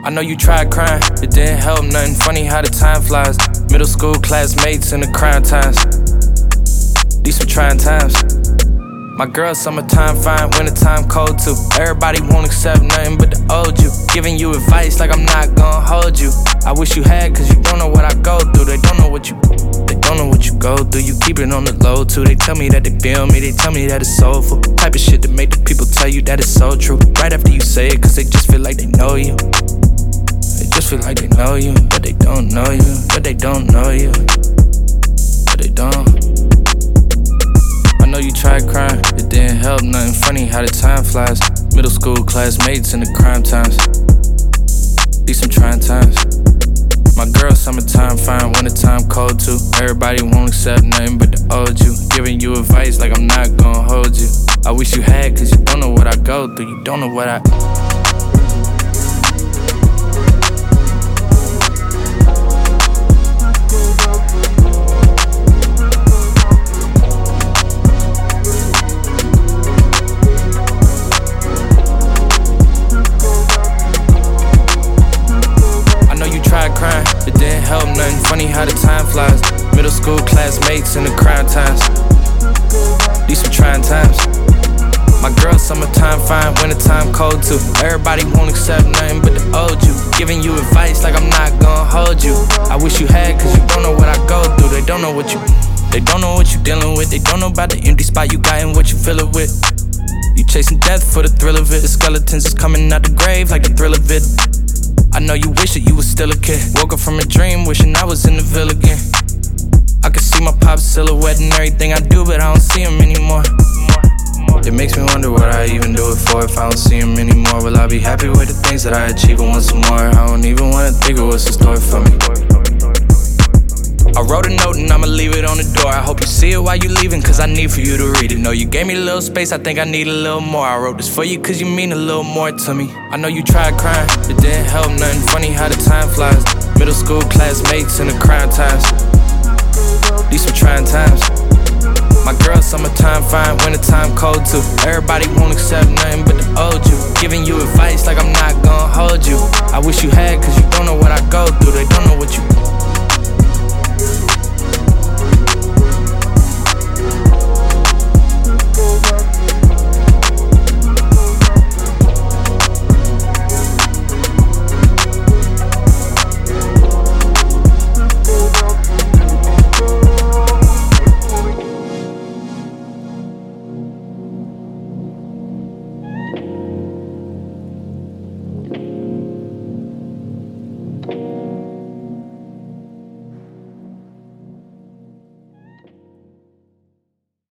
I know you tried crying, it didn't help nothing. Funny how the time flies. Middle school classmates in the crime times. These some trying times. My girl, summertime fine, wintertime cold too. Everybody won't accept nothing but the old you. Giving you advice like I'm not gonna hold you. I wish you had, cause you don't know what I go through. They don't know what you go through. You keep it on the low too. They tell me that they feel me, they tell me that it's soulful. Type of shit that make the people tell you that it's so true. Right after you say it, cause they just feel like they know you. They just feel like they know you, but they don't know you. But they don't know you, but they don't. I know you tried crying, it didn't help nothing. Funny how the time flies. Middle school classmates in the crime times. These some trying times. My girl, summertime fine, wintertime cold too. Everybody won't accept nothing but the old you. Giving you advice like I'm not gonna hold you. I wish you had, cause you don't know what I go through. You don't know what I... Crying, it didn't help nothing. Funny how the time flies. Middle school classmates in the crime times. These some trying times. My girl, summertime fine, wintertime cold too. Everybody won't accept nothing but the old you. Giving you advice like I'm not gonna hold you. I wish you had, cause you don't know what I go through. They don't know what you dealing with. They don't know about the empty spot you got and what you fill it with. You chasing death for the thrill of it. The skeletons is coming out the grave like the thrill of it. I know you wish that you was still a kid. Woke up from a dream, wishing I was in the Ville again. I can see my pop's silhouette and everything I do, but I don't see him anymore. It makes me wonder what I even do it for. If I don't see him anymore, will I be happy with the things that I achieve and want some more? I don't even wanna think of what's in store for me. I wrote a note and I'ma leave it on the door. I hope you see it while you leaving, cause I need for you to read it. No, you gave me a little space, I think I need a little more. I wrote this for you cause you mean a little more to me. I know you tried crying, it didn't help nothing. Funny how the time flies. Middle school classmates in the crime times. These some trying times. My girl, summertime fine, wintertime cold too. Everybody won't accept nothing but the old you. Giving you advice like I'm not gonna hold you. I wish you had, cause you don't know what I go through. They don't know what you